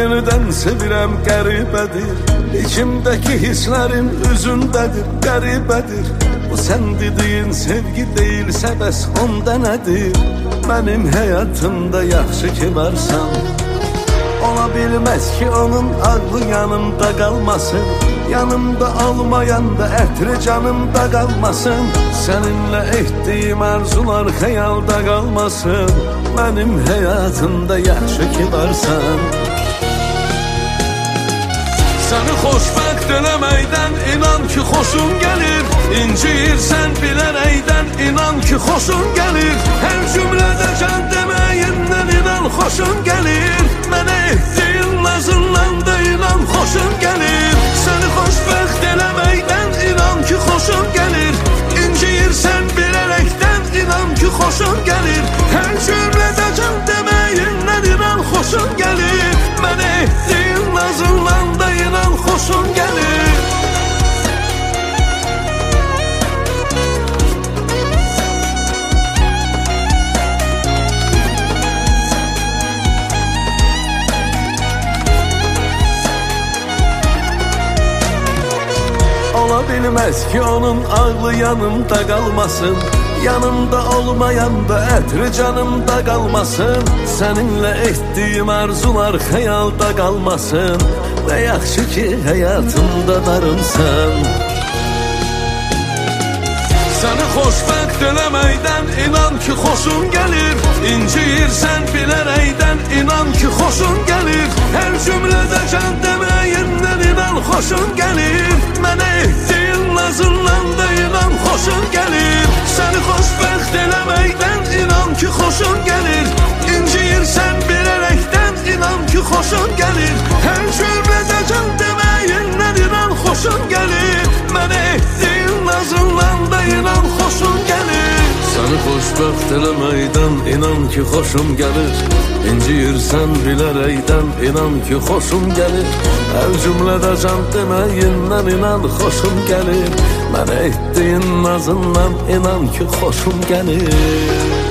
yenidən sevirəm, qəribədir. İçimdəki hisslərim üzündədir, qəribədir. Bu sən dediyin sevgi deyilsə bəs onda nədir? Mənim həyatımda yaxşı ki varsan. Ola bilməz ki onun ağlı yanımda qalmasın. Yanımda olmayanda ətri canımda qalmasın. Səninlə etdiyim arzular xəyalda qalmasın. Mənim həyatımda yaxşı ki varsan. Səni xoşbəxt eləməkdən inan ki xoşum gəlir. İnciyirsən bilərəkdən inan ki xoşum gəlir. Hər cümlədə can deməyindən inan xoşum gəlir. Mənə etdiyin nazından da inan xoşum gəlir. Səni xoşbəxt eləməkdən inan ki xoşum gəlir. İnciyirsən bilərəkdən inan ki xoşum gəlir. Hər cümlədə can deməyindən inan xoşum gəlir. Mənə etdiyin nazından da inan xoşum gəlir. Ola bilməz ki onun ağlı yanımda qalmasın. Yanımda olmayanda ətri canımda qalmasın. Səninlə etdiyim arzular xəyalda qalmasın. Və yaxşı ki həyatımda darımsan. Səni xoşbəxt eləməkdən inan ki xoşum gəlir. İnciyirsən bilərəkdən inan ki xoşum gəlir. Hər cümlədə can deməyindən inan xoşum gəlir. Mənə etdiyin nazından da inan xoşum gəlir. Səni xoşbəxt eləməkdən inan ki xoşum gəlir. İnciyirsən bilərəkdən inan ki xoşum gəlir. Hər cümlədə can deməyindən inan xoşum gəlir. Mənə etdiyin nazından da inan xoşum gəlir. Səni xoşbəxt eləməkdən inan ki xoşum gəlir. İnciyirsən bilərəkdən inan ki xoşum gəlir. Hər cümlədə can deməyindən inan xoşum gəlir. Mənə etdiyin nazından inan ki xoşum gəlir.